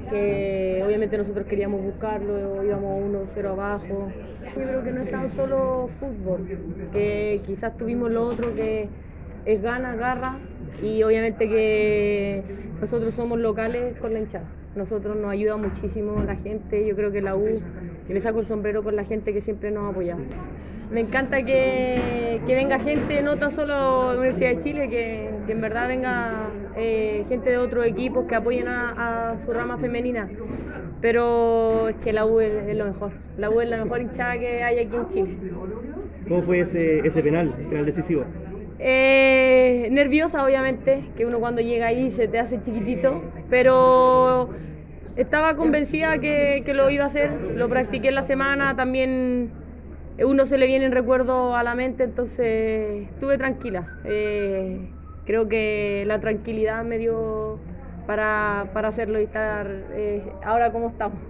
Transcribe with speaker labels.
Speaker 1: que obviamente nosotros queríamos buscarlo, íbamos 1-0 abajo. Yo creo que no es tan solo fútbol, que quizás tuvimos lo otro que es ganas, garra, y obviamente que nosotros somos locales con la hinchada. Nosotros nos ayuda muchísimo la gente, yo creo que la U, y me saco el sombrero con la gente que siempre nos ha apoyado. Me encanta que venga gente, no tan solo de la Universidad de Chile, que en verdad venga gente de otros equipos que apoyen a su rama femenina. Pero es que la U es lo mejor. La U es la mejor hinchada que hay aquí en Chile.
Speaker 2: ¿Cómo fue ese penal decisivo?
Speaker 1: Nerviosa, obviamente, que uno cuando llega ahí se te hace chiquitito, pero estaba convencida que lo iba a hacer. Lo practiqué en la semana, también uno se le vienen recuerdos a la mente, entonces estuve tranquila. Creo que la tranquilidad me dio para hacerlo y estar ahora como estamos.